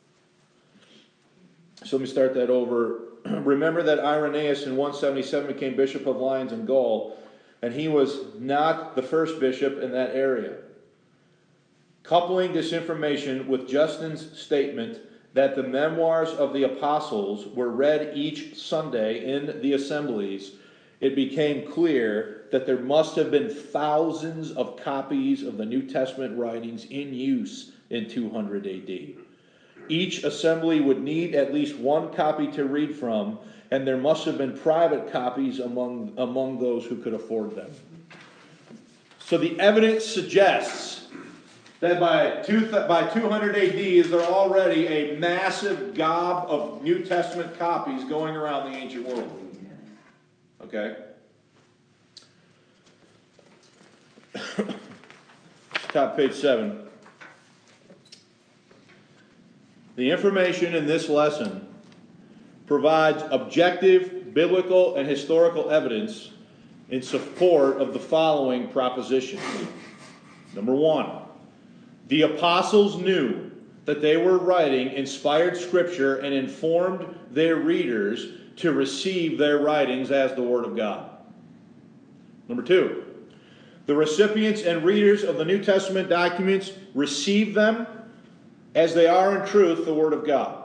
So let me start that over. Remember that Irenaeus in one seventy-seven became Bishop of Lyons in Gaul, and he was not the first bishop in that area. Coupling this information with Justin's statement that the memoirs of the apostles were read each Sunday in the assemblies, it became clear that there must have been thousands of copies of the New Testament writings in use in two hundred A D. Each assembly would need at least one copy to read from, and there must have been private copies among, among those who could afford them. So the evidence suggests that by, two, by two hundred A D is there already a massive gob of New Testament copies going around the ancient world. Okay? Top page seven. The information in this lesson provides objective, biblical, and historical evidence in support of the following propositions. Number one, the apostles knew that they were writing inspired scripture and informed their readers to receive their writings as the Word of God. Number two, the recipients and readers of the New Testament documents receive them as they are in truth the Word of God.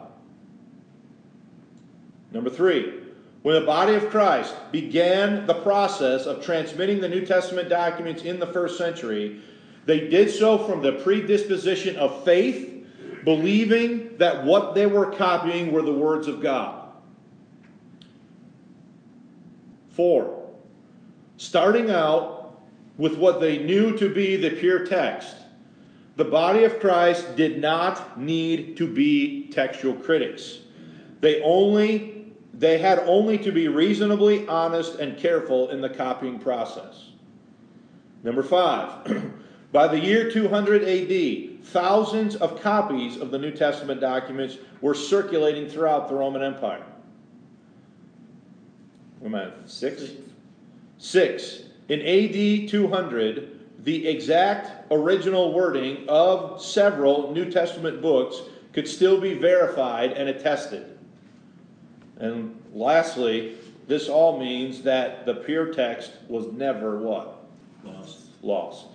Number three, when the body of Christ began the process of transmitting the New Testament documents in the first century, they did so from the predisposition of faith, believing that what they were copying were the words of God. Four, starting out with what they knew to be the pure text, the body of Christ did not need to be textual critics. They only, they had only to be reasonably honest and careful in the copying process. Number five, by the year two hundred A D, thousands of copies of the New Testament documents were circulating throughout the Roman Empire. What am I at? Six? Six. In A D two hundred, the exact original wording of several New Testament books could still be verified and attested. And lastly, this all means that the pure text was never what? Lost. Lost.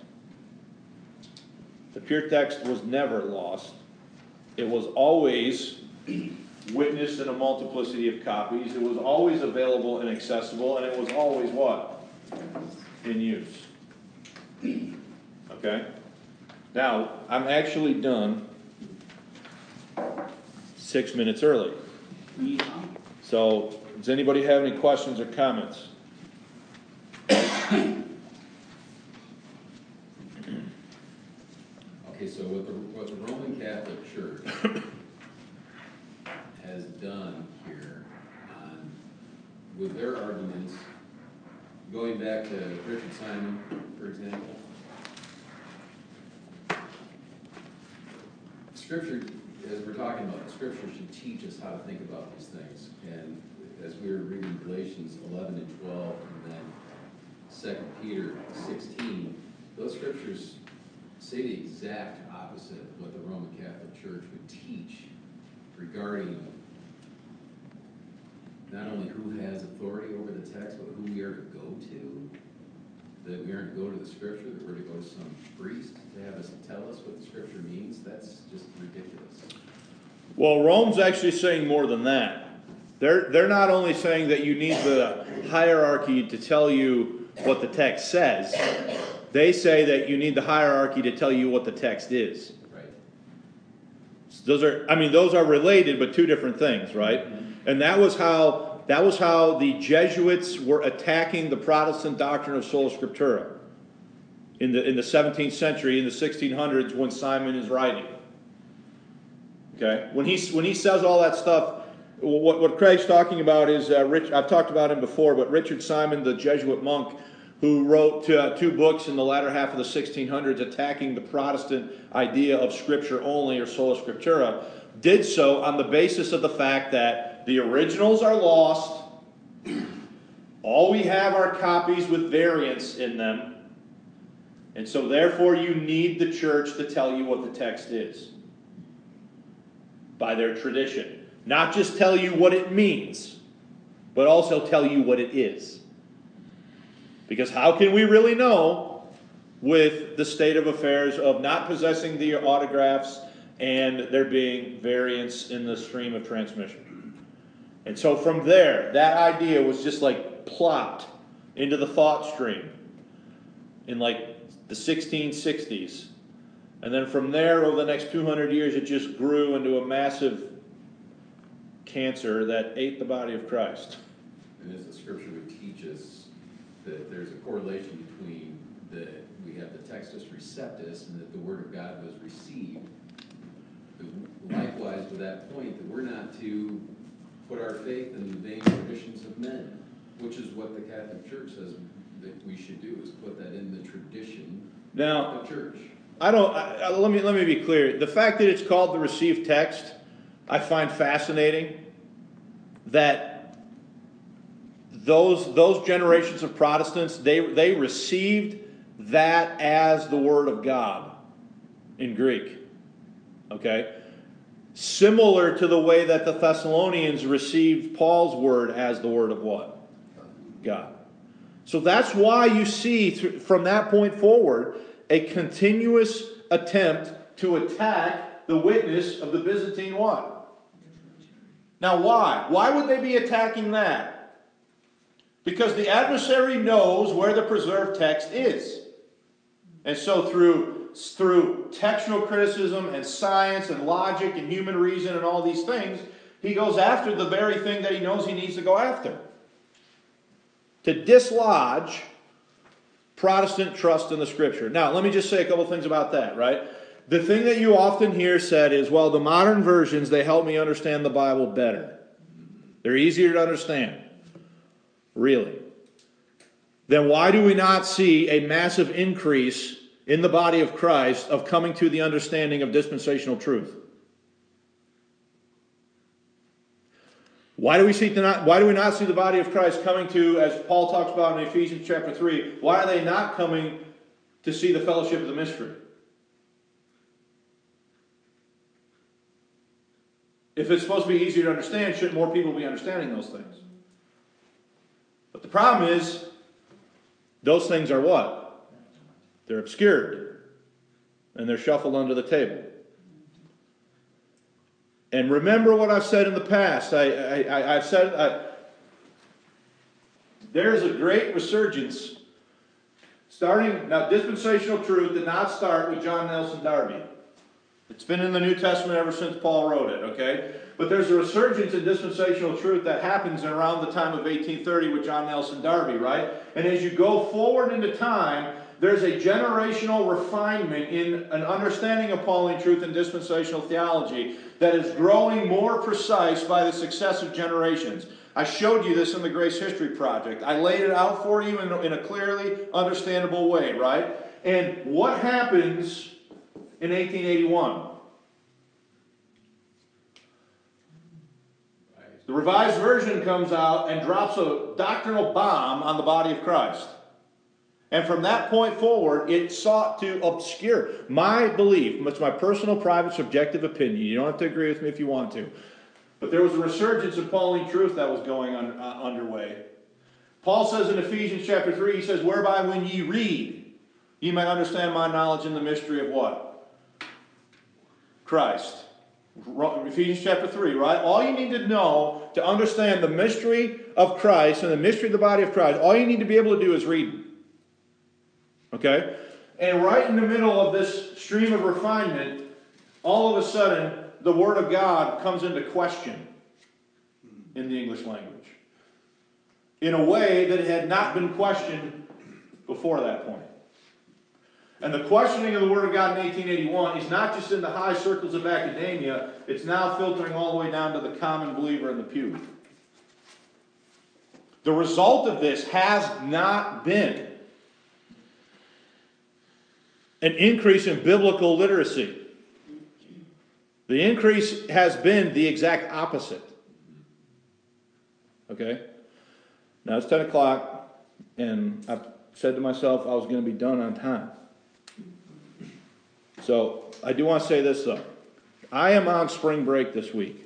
The pure text was never lost. It was always witnessed in a multiplicity of copies. It was always available and accessible, and it was always what? In use. Okay? Now, I'm actually done six minutes early. So, does anybody have any questions or comments? Okay, so what the, what the Roman Catholic Church has done here on, with their arguments, going back to Richard Simon, for example, Scripture, as we're talking about, Scripture should teach us how to think about these things. And as we were reading Galatians eleven and twelve, and then Second Peter sixteen, those Scriptures say the exact opposite of what the Roman Catholic Church would teach regarding not only who has authority over the text, but who we are to go to. That we aren't to go to the Scripture, that we're to go to some priest to have us tell us what the Scripture means. That's just ridiculous. Well, Rome's actually saying more than that. They're, they're not only saying that you need the hierarchy to tell you what the text says, they say that you need the hierarchy to tell you what the text is. Right. Those are, I mean, those are related, but two different things, right? Mm-hmm. And that was how that was how the Jesuits were attacking the Protestant doctrine of sola scriptura in the in the seventeenth century, in the sixteen hundreds, when Simon is writing. Okay, when he when he says all that stuff, what what Craig's talking about is uh, Rich. I've talked about him before, but Richard Simon, the Jesuit monk, who wrote uh, two books in the latter half of the sixteen hundreds attacking the Protestant idea of Scripture only or sola scriptura, did so on the basis of the fact that the originals are lost, all we have are copies with variants in them, and so therefore you need the church to tell you what the text is by their tradition. Not just tell you what it means, but also tell you what it is. Because how can we really know with the state of affairs of not possessing the autographs and there being variance in the stream of transmission? And so from there, that idea was just like plopped into the thought stream in like the sixteen sixties. And then from there, over the next two hundred years, it just grew into a massive cancer that ate the body of Christ. And as the Scripture would teach us, that there's a correlation between the, we have the Textus Receptus, and that the Word of God was received. Likewise, with that point, that we're not to put our faith in the vain traditions of men, which is what the Catholic Church says that we should do, is put that in the tradition now, of the church. I don't. I, I, let me let me be clear. The fact that it's called the received text, I find fascinating. That those those generations of Protestants, they they received that as the Word of God in Greek. Okay? Similar to the way that the Thessalonians received Paul's word as the word of what? God. So that's why you see, from that point forward, a continuous attempt to attack the witness of the Byzantine what? Now why? Why would they be attacking that? Because the adversary knows where the preserved text is. And so through through textual criticism and science and logic and human reason and all these things, he goes after the very thing that he knows he needs to go after. to dislodge Protestant trust in the Scripture. Now, let me just say a couple things about that, right? The thing that you often hear said is, well, the modern versions, they help me understand the Bible better. They're easier to understand. Really. Then why do we not see a massive increase in the body of Christ of coming to the understanding of dispensational truth? Why do we see not, why do we not see the body of Christ coming to, as Paul talks about in Ephesians chapter three, why are they not coming to see the fellowship of the mystery? If it's supposed to be easier to understand, shouldn't more people be understanding those things? But the problem is, those things are what? They're obscured. And they're shuffled under the table. And remember what I've said in the past. I, I, I, I've said I, there's a great resurgence starting. Now, dispensational truth did not start with John Nelson Darby. It's been in the New Testament ever since Paul wrote it, okay? But there's a resurgence in dispensational truth that happens around the time of eighteen thirty with John Nelson Darby, right? And as you go forward into time, there's a generational refinement in an understanding of Pauline truth and dispensational theology that is growing more precise by the successive generations. I showed you this in the Grace History Project. I laid it out for you in, in a clearly understandable way, right? And what happens in eighteen eighty-one? The Revised Version comes out and drops a doctrinal bomb on the body of Christ. And from that point forward, it sought to obscure my belief. It's my personal, private, subjective opinion. You don't have to agree with me if you want to. But there was a resurgence of Pauline truth that was going on, uh, underway. Paul says in Ephesians chapter three, he says, whereby when ye read, ye may understand my knowledge in the mystery of what? Christ. Ephesians chapter three, right? All you need to know to understand the mystery of Christ and the mystery of the body of Christ, all you need to be able to do is read. Okay? And right in the middle of this stream of refinement, all of a sudden, the Word of God comes into question in the English language. In a way that it had not been questioned before that point. And the questioning of the Word of God in eighteen eighty-one is not just in the high circles of academia, it's now filtering all the way down to the common believer in the pew. The result of this has not been an increase in biblical literacy. The increase has been the exact opposite. Okay? Now it's ten o'clock, and I said to myself I was going to be done on time. So, I do want to say this though. I am on spring break this week.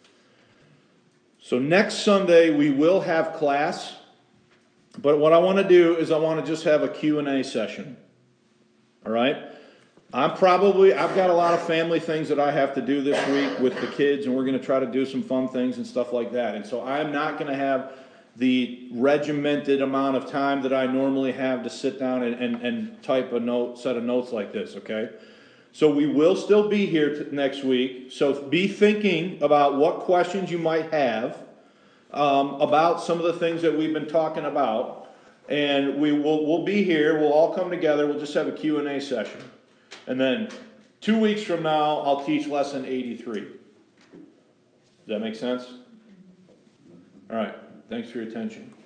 So next Sunday we will have class. But what I want to do is I want to just have a Q and A session. All right? I'm probably, I've got a lot of family things that I have to do this week with the kids, and we're going to try to do some fun things and stuff like that. And so I'm not going to have the regimented amount of time that I normally have to sit down and, and, and type a note, set of notes like this, okay? So we will still be here t- next week. So be thinking about what questions you might have um, about some of the things that we've been talking about. And we will we'll be here. We'll all come together. We'll just have a Q and A session. And then two weeks from now, I'll teach lesson eighty-three. Does that make sense? All right. Thanks for your attention.